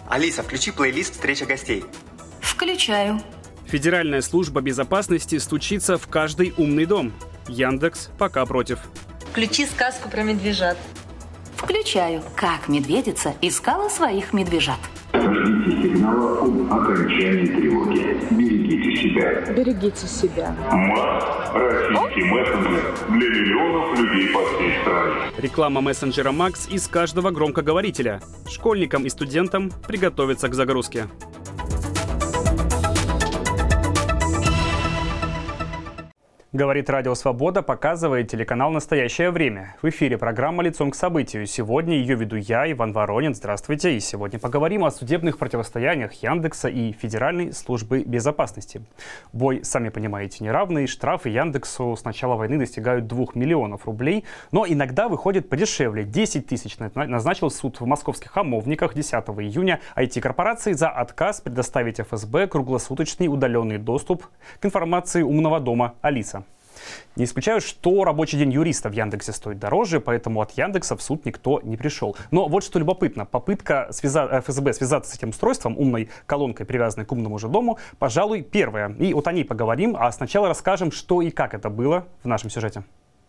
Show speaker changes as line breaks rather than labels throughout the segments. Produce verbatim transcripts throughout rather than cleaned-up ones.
Алиса, включи плейлист «Встреча гостей».
Включаю.
Федеральная служба безопасности стучится в каждый умный дом. Яндекс пока против.
Включи сказку про медвежат.
Включаю. Как медведица искала своих медвежат.
Ждите сигнала об окончании тревоги. Берегите себя.
Берегите себя.
Макс – российский мессенджер для миллионов людей по всей стране.
Реклама мессенджера Макс из каждого громкоговорителя. Школьникам и студентам приготовиться к загрузке. Говорит Радио Свобода, показывает телеканал «Настоящее время». В эфире программа «Лицом к событию». Сегодня ее веду я, Иван Воронин. Здравствуйте. И сегодня поговорим о судебных противостояниях Яндекса и Федеральной службы безопасности. Бой, сами понимаете, неравный. Штрафы Яндексу с начала войны достигают двух миллионов рублей. Но иногда выходит подешевле. десять тысяч назначил суд в московских Хамовниках десятого июня ай ти-корпорации за отказ предоставить эф эс бэ круглосуточный удаленный доступ к информации умного дома «Алиса». Не исключаю, что рабочий день юриста в Яндексе стоит дороже, поэтому от Яндекса в суд никто не пришел. Но вот что любопытно. Попытка связа... эф эс бэ связаться с этим устройством, умной колонкой, привязанной к умному же дому, пожалуй, первая. И вот о ней поговорим, а сначала расскажем, что и как это было в нашем сюжете.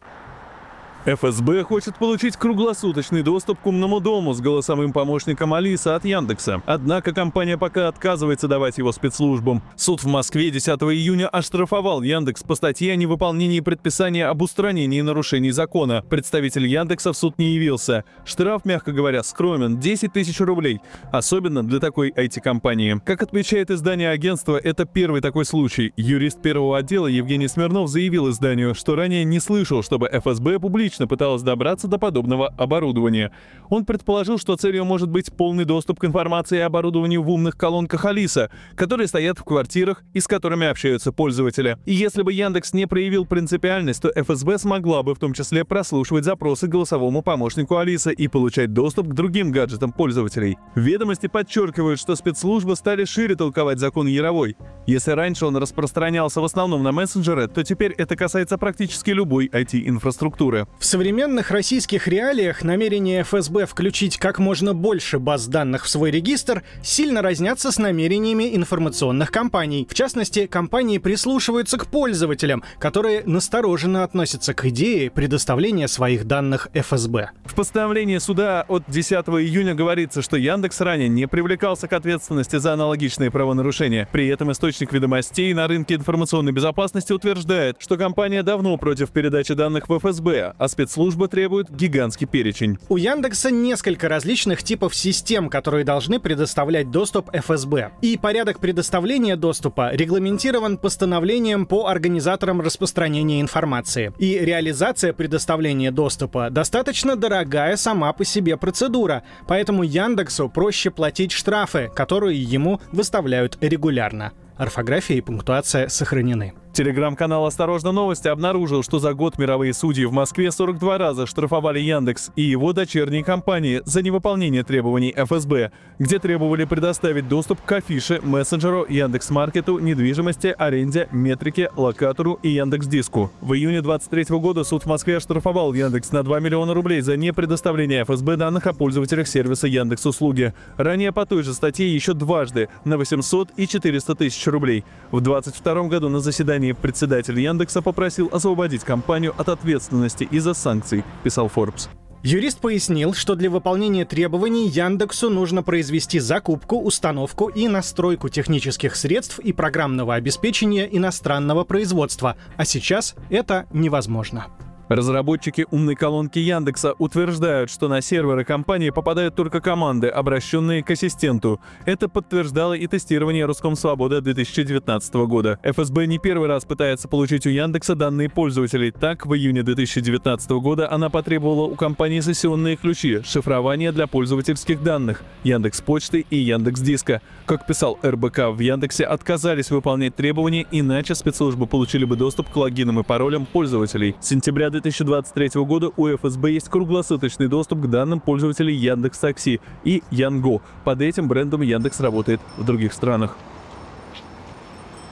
эф эс бэ хочет получить круглосуточный доступ к умному дому с голосовым помощником Алиса от Яндекса. Однако компания пока отказывается давать его спецслужбам. Суд в Москве десятого июня оштрафовал Яндекс по статье о невыполнении предписания об устранении нарушений закона. Представитель Яндекса в суд не явился. Штраф, мягко говоря, скромен – десять тысяч рублей. Особенно для такой ай ти-компании. Как отмечает издание агентства, это первый такой случай. Юрист первого отдела Евгений Смирнов заявил изданию, что ранее не слышал, чтобы эф эс бэ публично пыталась добраться до подобного оборудования. Он предположил, что целью может быть полный доступ к информации и оборудованию в умных колонках Алиса, которые стоят в квартирах и с которыми общаются пользователи. И если бы Яндекс не проявил принципиальность, то эф эс бэ смогла бы в том числе прослушивать запросы голосовому помощнику Алиса и получать доступ к другим гаджетам пользователей. Ведомости подчеркивают, что спецслужбы стали шире толковать закон Яровой. Если раньше он распространялся в основном на мессенджеры, то теперь это касается практически любой ай ти-инфраструктуры.
В современных российских реалиях намерение эф эс бэ включить как можно больше баз данных в свой регистр сильно разнятся с намерениями информационных компаний. В частности, компании прислушиваются к пользователям, которые настороженно относятся к идее предоставления своих данных эф эс бэ.
В постановлении суда от десятого июня говорится, что Яндекс ранее не привлекался к ответственности за аналогичные правонарушения. При этом источник ведомостей на рынке информационной безопасности утверждает, что компания давно против передачи данных в эф эс бэ, а спецслужба требует гигантский перечень.
У Яндекса несколько различных типов систем, которые должны предоставлять доступ эф эс бэ. И порядок предоставления доступа регламентирован постановлением по организаторам распространения информации. И реализация предоставления доступа достаточно дорогая сама по себе процедура, поэтому Яндексу проще платить штрафы, которые ему выставляют регулярно. Орфография и пунктуация сохранены.
Телеграм-канал «Осторожно! Новости» обнаружил, что за год мировые судьи в Москве сорок два раза штрафовали Яндекс и его дочерние компании за невыполнение требований эф эс бэ, где требовали предоставить доступ к афише, мессенджеру, Яндекс.Маркету, недвижимости, аренде, метрике, локатору и Яндекс.Диску. В июне двадцать третьего года суд в Москве оштрафовал Яндекс на два миллиона рублей за непредоставление эф эс бэ данных о пользователях сервиса Яндекс.Услуги. Ранее по той же статье еще дважды на восемьсот и четыреста тысяч рублей. В двадцать втором году на заседании председатель Яндекса попросил освободить компанию от ответственности из-за санкций, писал Forbes.
Юрист пояснил, что для выполнения требований Яндексу нужно произвести закупку, установку и настройку технических средств и программного обеспечения иностранного производства, а сейчас это невозможно.
Разработчики умной колонки Яндекса утверждают, что на серверы компании попадают только команды, обращенные к ассистенту. Это подтверждало и тестирование Роскомсвободы две тысячи девятнадцатого года. эф эс бэ не первый раз пытается получить у Яндекса данные пользователей. Так, в июне две тысячи девятнадцатого года она потребовала у компании сессионные ключи, шифрование для пользовательских данных, Яндекс.Почты и Яндекс.Диска. Как писал эр бэ ка, в Яндексе отказались выполнять требования, иначе спецслужбы получили бы доступ к логинам и паролям пользователей. С сентября две тысячи двадцать третьего года у эф эс бэ есть круглосуточный доступ к данным пользователей Яндекс.Такси и Янго. Под этим брендом Яндекс работает в других странах.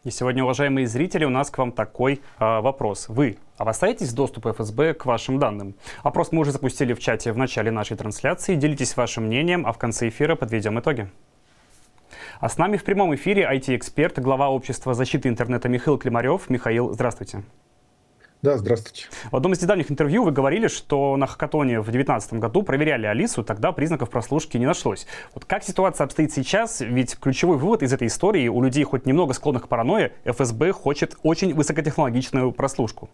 И сегодня, уважаемые зрители, у нас к вам такой э, вопрос. Вы опасаетесь доступа эф эс бэ к вашим данным? Опрос мы уже запустили в чате в начале нашей трансляции. Делитесь вашим мнением, а в конце эфира подведем итоги. А с нами в прямом эфире ай ти-эксперт, глава общества защиты интернета Михаил Климарев. Михаил, здравствуйте.
Да, здравствуйте.
В одном из недавних интервью вы говорили, что на хакатоне в две тысячи девятнадцатом году проверяли Алису, тогда признаков прослушки не нашлось. Вот как ситуация обстоит сейчас? Ведь ключевой вывод из этой истории: у людей хоть немного склонных к паранойе, эф эс бэ хочет очень высокотехнологичную прослушку.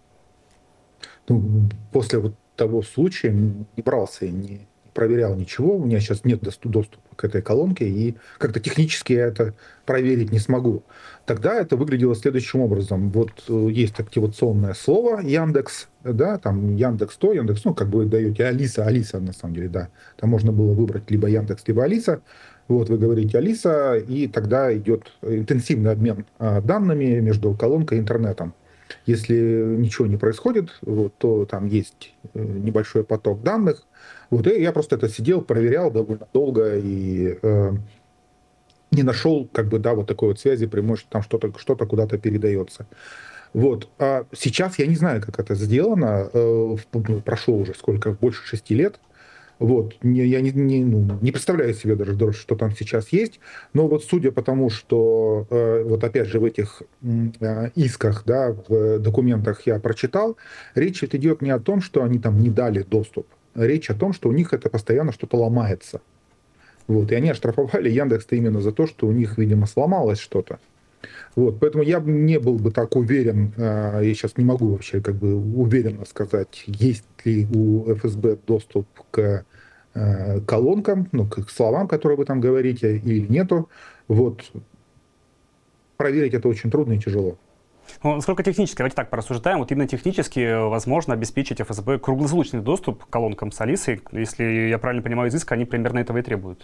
Ну, после вот того случая не брался и не проверял ничего. У меня сейчас нет доступа к этой колонке, и как-то технически я это проверить не смогу. Тогда это выглядело следующим образом. Вот есть активационное слово Яндекс, да, там Яндекс то, Яндекс, ну, как бы вы даете Алиса, Алиса, на самом деле, да. Там можно было выбрать либо Яндекс, либо Алиса. Вот вы говорите Алиса, и тогда идет интенсивный обмен данными между колонкой и интернетом. Если ничего не происходит, вот, то там есть небольшой поток данных. Вот, и я просто это сидел, проверял довольно долго и э, не нашел, как бы, да, вот такой вот связи прямой, что там что-то, что-то куда-то передается. Вот. А сейчас я не знаю, как это сделано. Э, прошло уже сколько, больше шести лет. Вот. Я не, не, ну, не представляю себе даже, что там сейчас есть. Но вот судя по тому, что э, вот опять же в этих э, исках, да, в документах я прочитал, речь идет не о том, что они там не дали доступ. Речь о том, что у них это постоянно что-то ломается. Вот. И они оштрафовали Яндекс именно за то, что у них, видимо, сломалось что-то. Вот. Поэтому я не был бы так уверен, э, я сейчас не могу вообще как бы уверенно сказать, есть ли у эф эс бэ доступ к э, колонкам, ну, к словам, которые вы там говорите, или нету. Вот. Проверить это очень трудно и тяжело.
Ну, насколько технически, давайте так порассуждаем, вот именно технически возможно обеспечить эф эс бэ круглосуточный доступ к колонкам с Алисой? Если я правильно понимаю из иска, они примерно этого и требуют.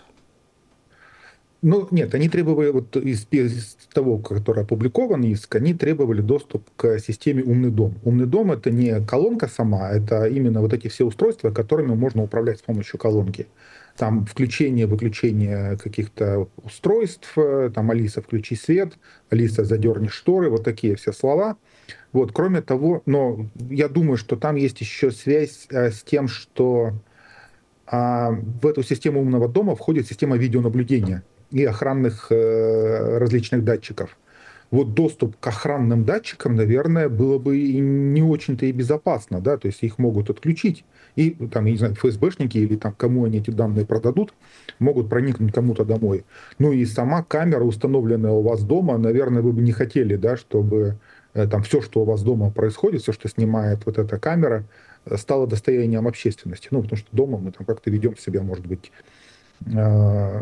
Ну, нет, они требовали, вот из, из того, который опубликован иск, они требовали доступ к системе «Умный дом». «Умный дом» — это не колонка сама, это именно вот эти все устройства, которыми можно управлять с помощью колонки. Там включение, выключение каких-то устройств, там «Алиса, включи свет», «Алиса, задерни шторы», вот такие все слова. Вот, кроме того, но я думаю, что там есть еще связь а, с тем, что а, в эту систему «Умного дома» входит система видеонаблюдения и охранных э, различных датчиков. Вот доступ к охранным датчикам, наверное, было бы и не очень-то и безопасно, да, то есть их могут отключить, и там, я не знаю, эф эс бэшники или там кому они эти данные продадут, могут проникнуть кому-то домой. Ну и сама камера, установленная у вас дома, наверное, вы бы не хотели, да, чтобы э, там все, что у вас дома происходит, все, что снимает вот эта камера, стало достоянием общественности. Ну, потому что дома мы там как-то ведем себя, может быть, э,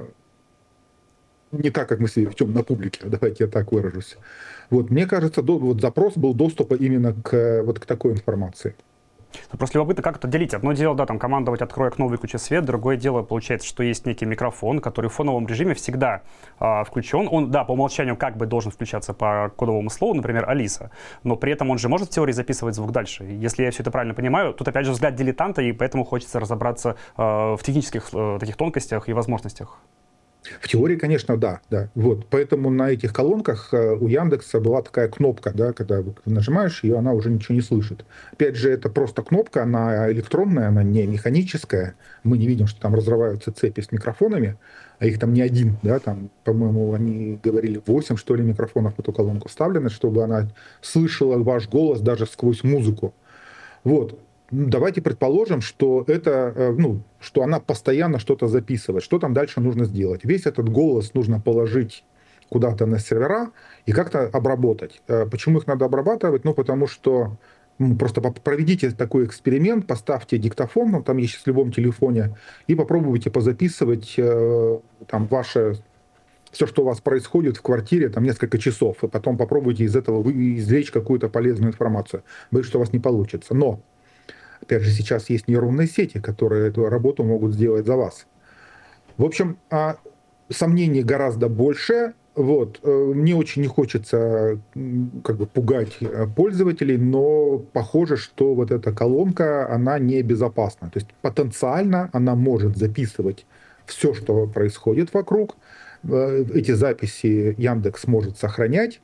не так, как мы себя ведем на публике, давайте я так выражусь. Вот, мне кажется, до, вот запрос был доступа именно к, вот, к такой информации.
Просто любопытно, как это делить. Одно дело, да, там командовать «открой окно, выключи свет», другое дело, получается, что есть некий микрофон, который в фоновом режиме всегда а, включен. Он, да, по умолчанию как бы должен включаться по кодовому слову, например, «Алиса», но при этом он же может в теории записывать звук дальше. Если я все это правильно понимаю, тут опять же взгляд дилетанта, и поэтому хочется разобраться а, в технических а, таких тонкостях и возможностях.
В теории, конечно, да, да. Вот. Поэтому на этих колонках у Яндекса была такая кнопка, да, когда нажимаешь ее, она уже ничего не слышит. Опять же, это просто кнопка, она электронная, она не механическая. Мы не видим, что там разрываются цепи с микрофонами, а их там не один, да, там, по-моему, они говорили, восемь, что ли, микрофонов в эту колонку вставлено, чтобы она слышала ваш голос даже сквозь музыку. Вот. Давайте предположим, что это, ну, что она постоянно что-то записывает. Что там дальше нужно сделать? Весь этот голос нужно положить куда-то на сервера и как-то обработать. Почему их надо обрабатывать? Ну, потому что ну, просто проведите такой эксперимент, поставьте диктофон, ну, там есть в любом телефоне, и попробуйте позаписывать там ваше... все, что у вас происходит в квартире, там несколько часов, и потом попробуйте из этого извлечь какую-то полезную информацию. Боюсь, что у вас не получится. Но опять же, сейчас есть нейронные сети, которые эту работу могут сделать за вас. В общем, сомнений гораздо больше. Вот. Мне очень не хочется как бы пугать пользователей, но похоже, что вот эта колонка, она небезопасна. То есть потенциально она может записывать все, что происходит вокруг. Эти записи Яндекс может сохранять.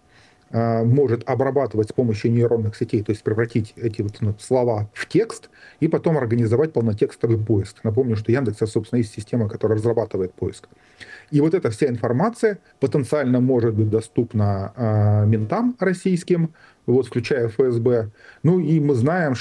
может обрабатывать с помощью нейронных сетей, то есть превратить эти вот, ну, слова в текст и потом организовать полнотекстовый поиск. Напомню, что Яндекс, собственно, есть система, которая разрабатывает поиск. И вот эта вся информация потенциально может быть доступна э, ментам российским, вот, включая эф эс бэ. Ну и мы знаем,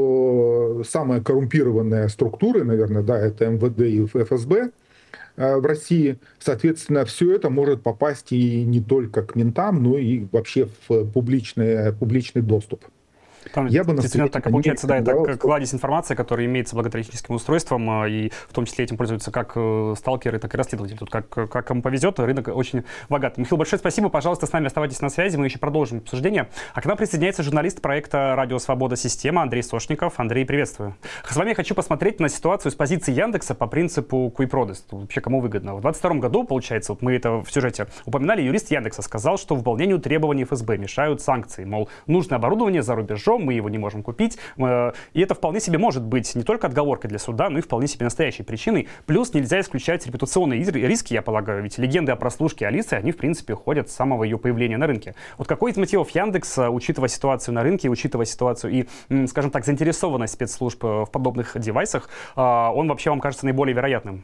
что самые коррумпированные структуры, наверное, да, это эм вэ дэ и эф эс бэ, в России. Соответственно, все это может попасть и не только к ментам, но и вообще в публичный, публичный доступ.
Там
Я бы
действительно так и получается, да, это
что...
кладезь информации, которая имеется благодаря техническим устройствам, и в том числе этим пользуются как сталкеры, так и расследователи. Тут как, как кому повезет, рынок очень богат. Михаил, большое спасибо, пожалуйста, с нами оставайтесь на связи, мы еще продолжим обсуждение. А к нам присоединяется журналист проекта «Радио Свобода. Система» Андрей Сошников. Андрей, приветствую. С вами я хочу посмотреть на ситуацию с позиции Яндекса по принципу qui prodest. Вообще, кому выгодно. В двадцать втором году, получается, вот мы это в сюжете упоминали, юрист Яндекса сказал, что выполнению требований эф эс бэ мешают санкции. Мол, нужное оборудование за рубежом, мы его не можем купить. И это вполне себе может быть не только отговоркой для суда, но и вполне себе настоящей причиной. Плюс нельзя исключать репутационные риски, я полагаю, ведь легенды о прослушке Алисы, они, в принципе, ходят с самого ее появления на рынке. Вот какой из мотивов Яндекса, учитывая ситуацию на рынке, учитывая ситуацию и, скажем так, заинтересованность спецслужб в подобных девайсах, он вообще вам кажется наиболее вероятным?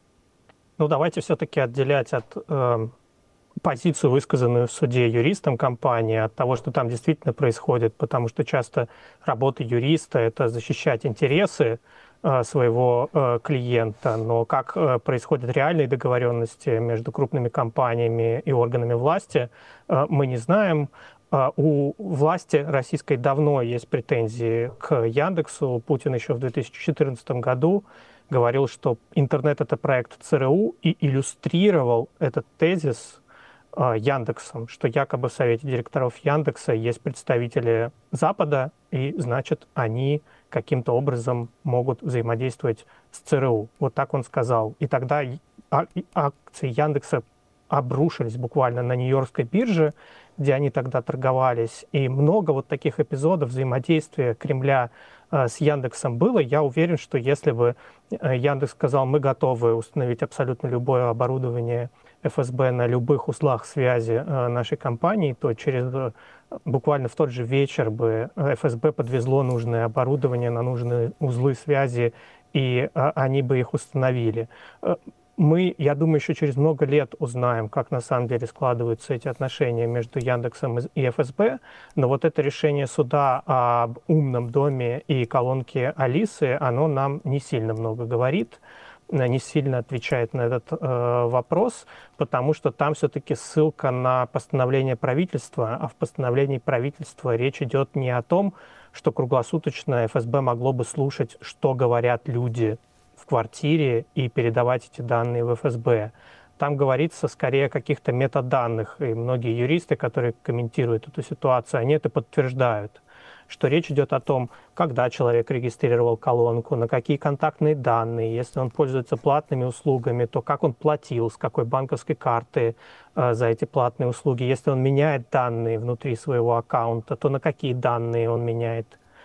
Ну, давайте все-таки отделять от... Э... позицию, высказанную в суде юристом компании, от того, что там действительно происходит, потому что часто работа юриста — это защищать интересы э, своего э, клиента, но как э, происходят реальные договоренности между крупными компаниями и органами власти, э, мы не знаем. Uh, у власти российской давно есть претензии к Яндексу. Путин еще в две тысячи четырнадцатом году говорил, что интернет — это проект цэ эр у, и иллюстрировал этот тезис uh, Яндексом, что якобы в совете директоров Яндекса есть представители Запада, и, значит, они каким-то образом могут взаимодействовать с цэ эр у. Вот так он сказал. И тогда акции Яндекса обрушились буквально на Нью-Йоркской бирже, где они тогда торговались. И много вот таких эпизодов взаимодействия Кремля э, с Яндексом было. Я уверен, что если бы э, Яндекс сказал, мы готовы установить абсолютно любое оборудование эф эс бэ на любых узлах связи э, нашей компании, то через э, буквально в тот же вечер бы эф эс бэ подвезло нужное оборудование на нужные узлы связи, и э, они бы их установили. Мы, я думаю, еще через много лет узнаем, как на самом деле складываются эти отношения между Яндексом и эф эс бэ, но вот это решение суда об умном доме и колонке Алисы, оно нам не сильно много говорит, не сильно отвечает на этот э, вопрос, потому что там все-таки ссылка на постановление правительства, а в постановлении правительства речь идет не о том, что круглосуточно эф эс бэ могло бы слушать, что говорят люди в квартире и передавать эти данные в эф эс бэ. Там говорится скорее о каких-то метаданных, и многие юристы, которые комментируют эту ситуацию, они это подтверждают, что речь идет о том, когда человек регистрировал колонку, на какие контактные данные, если он пользуется платными услугами, то как он платил, с какой банковской карты э, за эти платные услуги. Если он меняет данные внутри своего аккаунта, то на какие данные он меняет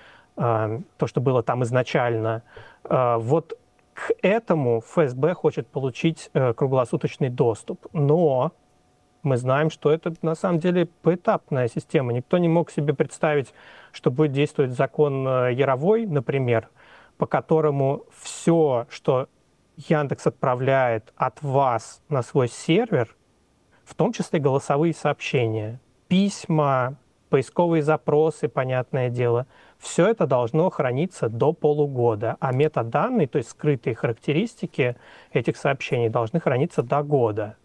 э, то, что было там изначально. Э, вот К этому эф эс бэ хочет получить э, круглосуточный доступ, но мы знаем, что это на самом деле поэтапная система. Никто не мог себе представить, что будет действовать закон э, Яровой, например, по которому все, что Яндекс отправляет от вас на свой сервер, в том числе голосовые сообщения, письма, поисковые запросы, понятное дело, все это должно храниться до полугода, а метаданные, то есть скрытые характеристики этих сообщений, должны храниться до года.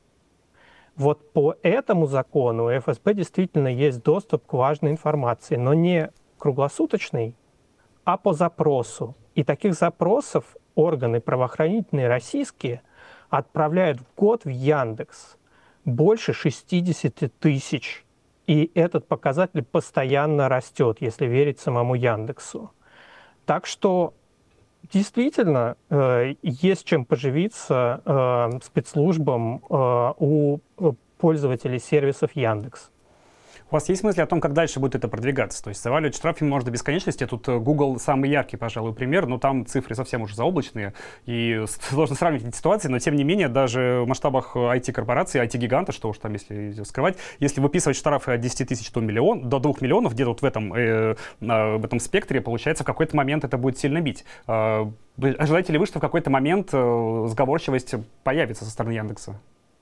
Вот по этому закону у эф эс бэ действительно есть доступ к важной информации, но не круглосуточный, а по запросу. И таких запросов органы правоохранительные российские отправляют в год в Яндекс больше шестьдесят тысяч. И этот показатель постоянно растет, если верить самому Яндексу. Так что действительно э, есть чем поживиться э, спецслужбам э, у пользователей сервисов Яндекс.
У вас есть мысли о том, как дальше будет это продвигаться? То есть заваливать штрафами можно до бесконечности. Тут Google самый яркий, пожалуй, пример, но там цифры совсем уже заоблачные, и сложно сравнивать эти ситуации, но тем не менее даже в масштабах ай ти-корпораций, ай ти-гиганта, что уж там, если скрывать, если выписывать штрафы от десяти тысяч до, миллион, до двух миллионов, где-то вот в этом, э, в этом спектре, получается, в какой-то момент это будет сильно бить. Ожидаете ли вы, что в какой-то момент сговорчивость появится со стороны Яндекса?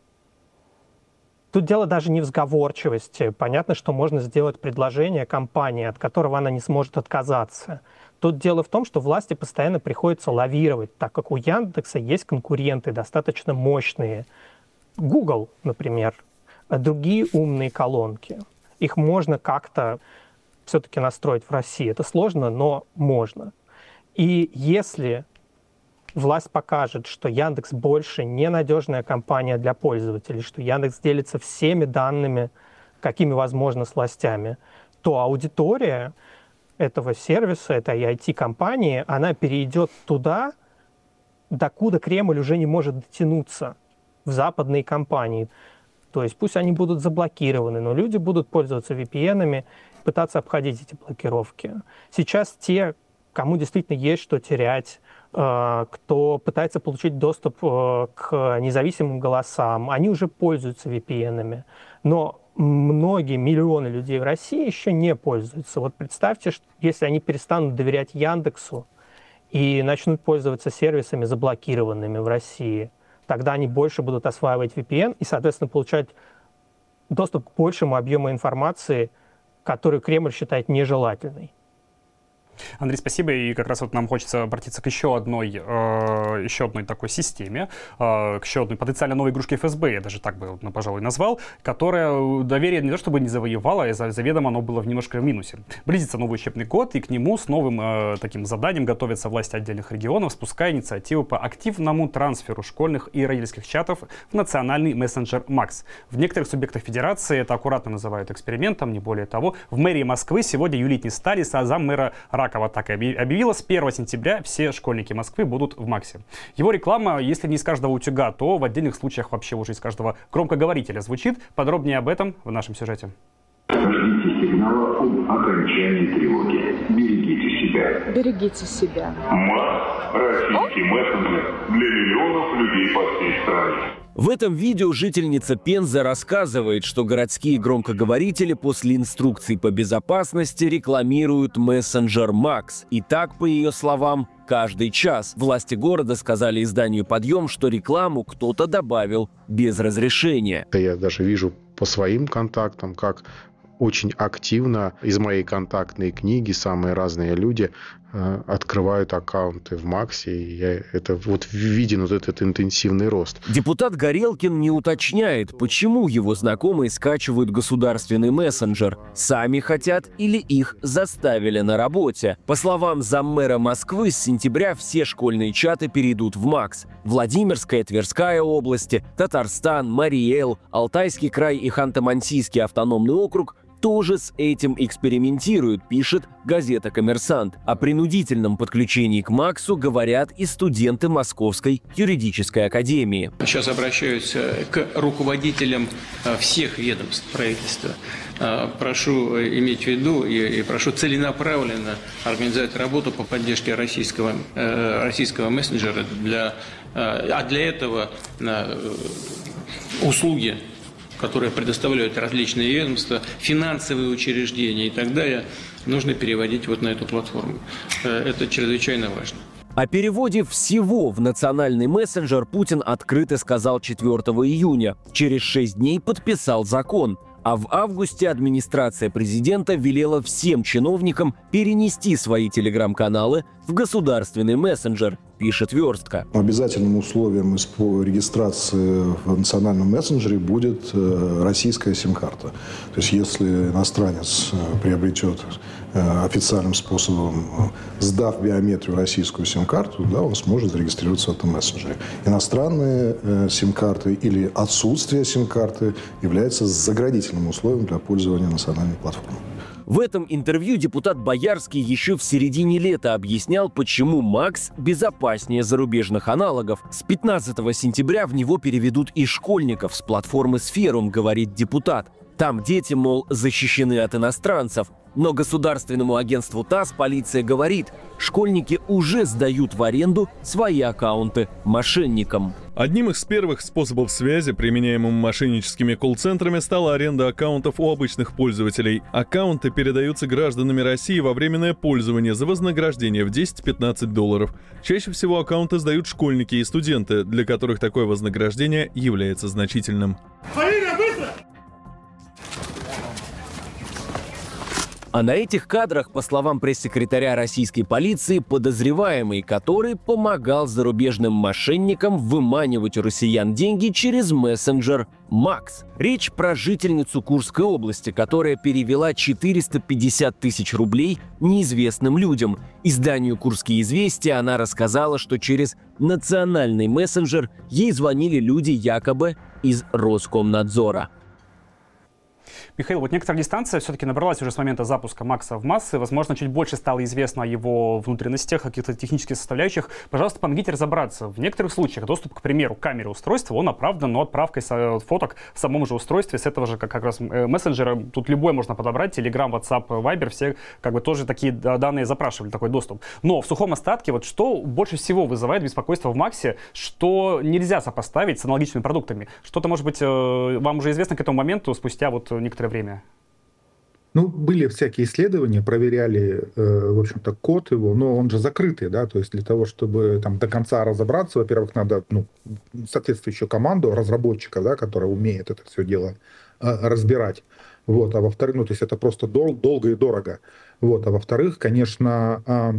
Тут дело даже не в сговорчивости. Понятно, что можно сделать предложение компании, от которого она не сможет отказаться. Тут дело в том, что власти постоянно приходится лавировать, так как у Яндекса есть конкуренты достаточно мощные. Google, например, другие умные колонки. Их можно как-то все-таки настроить в России. Это сложно, но можно. И если власть покажет, что Яндекс больше не надежная компания для пользователей, что Яндекс делится всеми данными, какими возможно, с властями, то аудитория этого сервиса, этой ай ти-компании, она перейдет туда, докуда Кремль уже не может дотянуться, в западные компании. То есть пусть они будут заблокированы, но люди будут пользоваться ви пи эн-ами, пытаться обходить эти блокировки. Сейчас те, кому действительно есть что терять, кто пытается получить доступ к независимым голосам, они уже пользуются ви пи эн-ами. Но многие миллионы людей в России еще не пользуются. Вот представьте, что если они перестанут доверять Яндексу и начнут пользоваться сервисами заблокированными в России, тогда они больше будут осваивать ви пи эн и, соответственно, получать доступ к большему объему информации, которую Кремль считает нежелательной.
Андрей, спасибо. И как раз вот нам хочется обратиться к еще одной, э, еще одной такой системе, э, к еще одной потенциально новой игрушке эф эс бэ, я даже так бы, ну, пожалуй, назвал, которая доверие не то чтобы не завоевала, а заведомо оно было в немножко в минусе. Близится новый учебный год, и к нему с новым э, таким заданием готовятся власти отдельных регионов, спуская инициативу по активному трансферу школьных и родительских чатов в национальный мессенджер Макс. В некоторых субъектах федерации это аккуратно называют экспериментом, не более того. В мэрии Москвы сегодня юлить не стали, а заммэра Ракова так и объявила, с первого сентября все школьники Москвы будут в Максе. Его реклама, если не из каждого утюга, то в отдельных случаях вообще уже из каждого громкоговорителя звучит. Подробнее об этом в нашем сюжете.
Ждите сигнала об окончании тревоги. Берегите себя.
Берегите себя.
Макс – российский мессенджер для миллионов людей по всей стране.
В этом видео жительница Пензы рассказывает, что городские громкоговорители после инструкций по безопасности рекламируют мессенджер Макс. И так, по ее словам, каждый час. Власти города сказали изданию «Подъем», что рекламу кто-то добавил без разрешения.
Я даже вижу по своим контактам, как очень активно из моей контактной книги самые разные люди э, открывают аккаунты в Максе. И я, это вот виден вот этот интенсивный рост.
Депутат Горелкин не уточняет, почему его знакомые скачивают государственный мессенджер. Сами хотят или их заставили на работе. По словам заммэра Москвы, с сентября все школьные чаты перейдут в Макс. Владимирская, Тверская области, Татарстан, Марий-Эл, Алтайский край и Ханты-Мансийский автономный округ тоже с этим экспериментируют, пишет газета «Коммерсант». О принудительном подключении к Максу говорят и студенты Московской юридической академии.
Сейчас обращаюсь к руководителям всех ведомств правительства. Прошу иметь в виду и прошу целенаправленно организовать работу по поддержке российского, российского мессенджера. Для, а для этого услуги, которые предоставляют различные ведомства, финансовые учреждения и так далее, нужно переводить вот на эту платформу. Это чрезвычайно важно.
О переводе всего в национальный мессенджер Путин открыто сказал четвёртого июня. Через шесть дней подписал закон. А в августе администрация президента велела всем чиновникам перенести свои телеграм-каналы в государственный мессенджер, пишет «Верстка».
Обязательным условием регистрации в национальном мессенджере будет российская сим-карта. То есть если иностранец приобретет официальным способом, сдав биометрию российскую сим-карту, да, он сможет зарегистрироваться в этом мессенджере. Иностранные э, сим-карты или отсутствие сим-карты является заградительным условием для пользования национальной платформой.
В этом интервью депутат Боярский еще в середине лета объяснял, почему Макс безопаснее зарубежных аналогов. С пятнадцатого сентября в него переведут и школьников с платформы «Сферум», говорит депутат. Там дети, мол, защищены от иностранцев. Но государственному агентству ТАСС полиция говорит, школьники уже сдают в аренду свои аккаунты мошенникам.
Одним из первых способов связи, применяемым мошенническими колл-центрами, стала аренда аккаунтов у обычных пользователей. Аккаунты передаются гражданами России во временное пользование за вознаграждение в десять-пятнадцать долларов. Чаще всего аккаунты сдают школьники и студенты, для которых такое вознаграждение является значительным.
А на этих кадрах, по словам пресс-секретаря российской полиции, подозреваемый, который помогал зарубежным мошенникам выманивать у россиян деньги через мессенджер Макс. Речь про жительницу Курской области, которая перевела четыреста пятьдесят тысяч рублей неизвестным людям. Изданию «Курские известия» она рассказала, что через национальный мессенджер ей звонили люди якобы из Роскомнадзора.
Михаил, вот некоторая дистанция все-таки набралась уже с момента запуска Макса в массы. Возможно, чуть больше стало известно о его внутренностях, о каких-то технических составляющих. Пожалуйста, помогите разобраться. В некоторых случаях доступ, к примеру, к камере устройства, он оправдан, но отправкой фоток в самом же устройстве с этого же как, как раз мессенджера. Тут любой можно подобрать. Telegram, WhatsApp, Viber, все как бы тоже такие данные запрашивали, такой доступ. Но в сухом остатке, вот что больше всего вызывает беспокойство в Максе, что нельзя сопоставить с аналогичными продуктами? Что-то, может быть, вам уже известно к этому моменту, спустя вот некоторое время?
Ну, были всякие исследования, проверяли, э, в общем-то, код его, но он же закрытый, да, то есть для того, чтобы там до конца разобраться, во-первых, надо, ну, соответствующую команду разработчика, да, которая умеет это все дело э, разбирать, вот, а во-вторых, ну, то есть это просто дол- долго и дорого, вот, а во-вторых, конечно, э,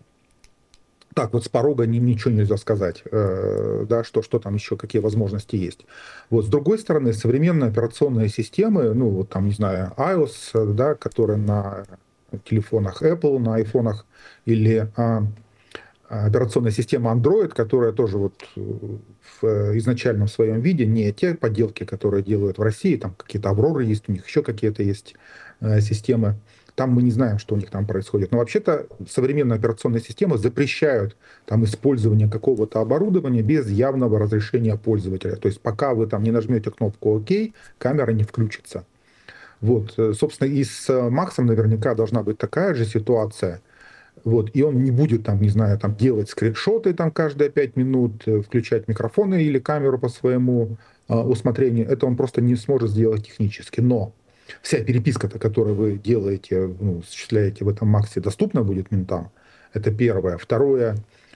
так вот с порога ни, ничего нельзя сказать, э, да, что, что там еще, какие возможности есть. Вот, с другой стороны, современные операционные системы, ну, вот там, не знаю, iOS, да, которые на телефонах Apple, на айфонах, или а, операционная система Android, которая тоже вот в изначальном своем виде, не те подделки, которые делают в России, там какие-то Авроры есть, у них еще какие-то есть э, системы. Там мы не знаем, что у них там происходит. Но вообще-то современные операционные системы запрещают там использование какого-то оборудования без явного разрешения пользователя. То есть пока вы там не нажмете кнопку «Ок», камера не включится. Вот, собственно, и с Максом наверняка должна быть такая же ситуация. Вот, и он не будет там, не знаю, там делать скриншоты там каждые пять минут, включать микрофоны или камеру по своему э, усмотрению. Это он просто не сможет сделать технически. Но вся переписка-то, которую вы делаете, ну, осуществляете в этом Максе, доступна будет ментам. Это первое. Второе,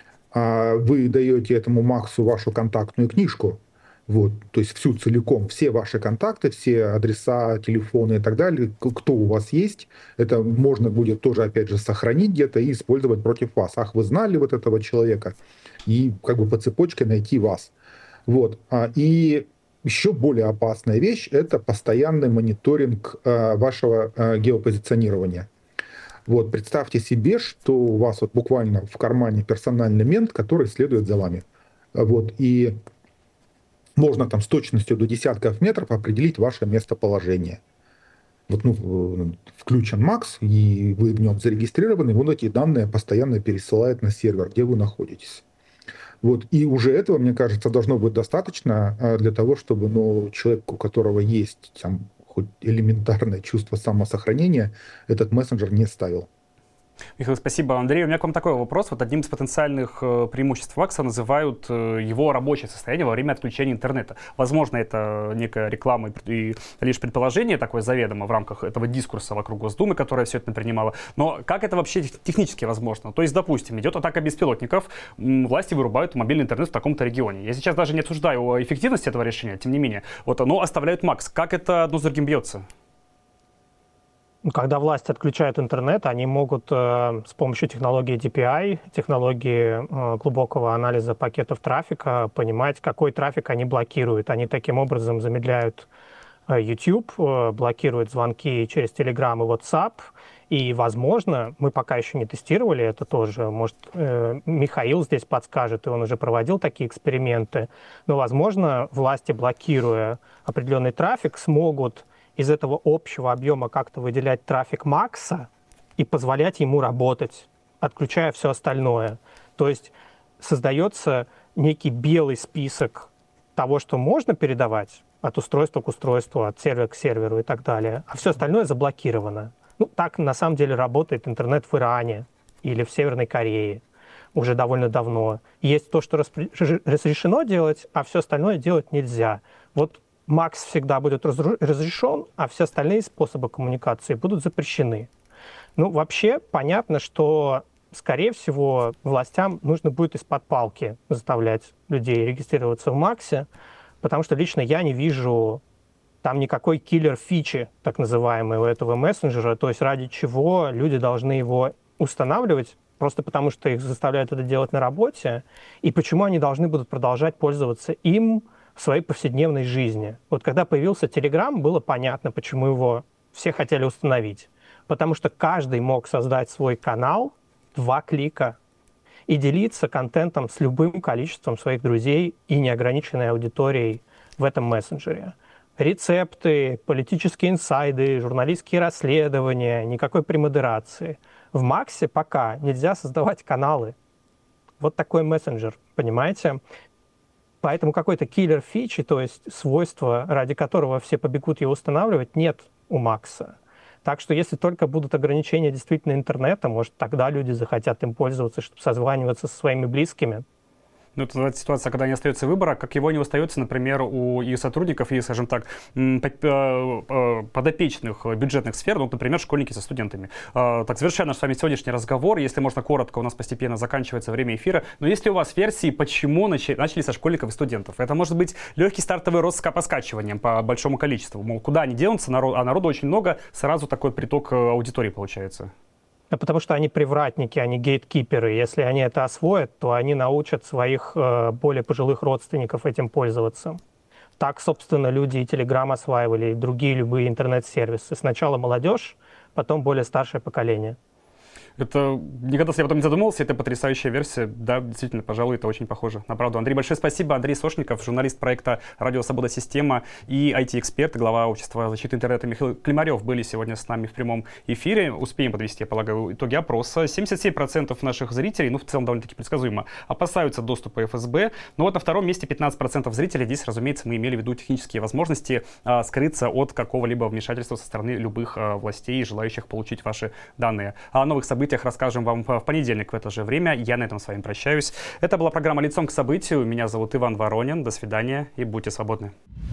вы даете этому Максу вашу контактную книжку, вот, то есть всю целиком, все ваши контакты, все адреса, телефоны и так далее, кто у вас есть, это можно будет тоже, опять же, сохранить где-то и использовать против вас. Ах, вы знали вот этого человека, и как бы по цепочке найти вас. Вот, и еще более опасная вещь – это постоянный мониторинг э, вашего э, геопозиционирования. Вот, представьте себе, что у вас вот буквально в кармане персональный мент, который следует за вами. Вот, и можно там с точностью до десятков метров определить ваше местоположение. Вот, ну, включен Макс, и вы в нем зарегистрированы, он эти данные постоянно пересылает на сервер, где вы находитесь. Вот, и уже этого, мне кажется, должно быть достаточно для того, чтобы, ну, человек, у которого есть там, хоть элементарное чувство самосохранения, этот мессенджер не ставил.
Михаил, спасибо. Андрей, у меня к вам такой вопрос. Вот одним из потенциальных э, преимуществ Макса называют э, его рабочее состояние во время отключения интернета. Возможно, это некая реклама и, и лишь предположение такое заведомо в рамках этого дискурса вокруг Госдумы, которая все это принимала. Но как это вообще технически возможно? То есть, допустим, идет атака беспилотников, м, власти вырубают мобильный интернет в таком-то регионе. Я сейчас даже не обсуждаю о эффективности этого решения, тем не менее. Вот оно оставляют Макс. Как это одно с другим бьется?
Когда власти отключают интернет, они могут э, с помощью технологии ди пи ай, технологии э, глубокого анализа пакетов трафика, понимать, какой трафик они блокируют. Они таким образом замедляют э, YouTube, э, блокируют звонки через Telegram и WhatsApp. И, возможно, мы пока еще не тестировали это тоже, может, э, Михаил здесь подскажет, и он уже проводил такие эксперименты, но, возможно, власти, блокируя определенный трафик, смогут из этого общего объема как-то выделять трафик Макса и позволять ему работать, отключая все остальное. То есть создается некий белый список того, что можно передавать, от устройства к устройству, от сервера к серверу и так далее, а все остальное заблокировано. Ну, так на самом деле работает интернет в Иране или в Северной Корее уже довольно давно. Есть то, что разрешено делать, а все остальное делать нельзя. Вот МАКС всегда будет разрешен, а все остальные способы коммуникации будут запрещены. Ну, вообще понятно, что, скорее всего, властям нужно будет из-под палки заставлять людей регистрироваться в МАКСе, потому что лично я не вижу там никакой киллер-фичи, так называемой, у этого мессенджера, то есть ради чего люди должны его устанавливать, просто потому что их заставляют это делать на работе, и почему они должны будут продолжать пользоваться им в своей повседневной жизни. Вот когда появился Telegram, было понятно, почему его все хотели установить. Потому что каждый мог создать свой канал, два клика, и делиться контентом с любым количеством своих друзей и неограниченной аудиторией в этом мессенджере. Рецепты, политические инсайды, журналистские расследования, никакой премодерации. В МАКСе пока нельзя создавать каналы. Вот такой мессенджер, понимаете? Поэтому какой-то киллер-фичи, то есть свойства, ради которого все побегут его устанавливать, нет у МАКСа. Так что если только будут ограничения действительно интернета, может, тогда люди захотят им пользоваться, чтобы созваниваться со своими близкими.
Ну, это ситуация, когда не остается выбора, как его не остается, например, у и сотрудников, и, скажем так, подопечных бюджетных сфер, ну, например, школьники со студентами. Так, завершая наш с вами сегодняшний разговор, если можно коротко, у нас постепенно заканчивается время эфира, но есть ли у вас версии, почему начали со школьников и студентов? Это может быть легкий стартовый рост по скачиваниям, по большому количеству. Мол, куда они денутся, народ, а народу очень много, сразу такой приток аудитории получается.
Потому что они привратники, они гейткиперы. Если они это освоят, то они научат своих э, более пожилых родственников этим пользоваться. Так, собственно, люди и Telegram осваивали, и другие любые интернет-сервисы. Сначала молодежь, потом более старшее поколение.
Это никогда я об этом не задумывался, это потрясающая версия. Да, действительно, пожалуй, это очень похоже на правду. Андрей, большое спасибо. Андрей Сошников, журналист проекта «Радио Свобода Система» и ай ти-эксперт, глава общества защиты интернета Михаил Климарев были сегодня с нами в прямом эфире. Успеем подвести, я полагаю, итоги опроса. семьдесят семь процентов наших зрителей, ну, в целом довольно-таки предсказуемо, опасаются доступа эф эс бэ. Но вот на втором месте пятнадцать процентов зрителей. Здесь, разумеется, мы имели в виду технические возможности а, скрыться от какого-либо вмешательства со стороны любых а, властей, желающих получить ваши данные. О новых событиях расскажем вам в понедельник в это же время. Я на этом с вами прощаюсь. Это была программа «Лицом к событию». Меня зовут Иван Воронин. До свидания и будьте свободны.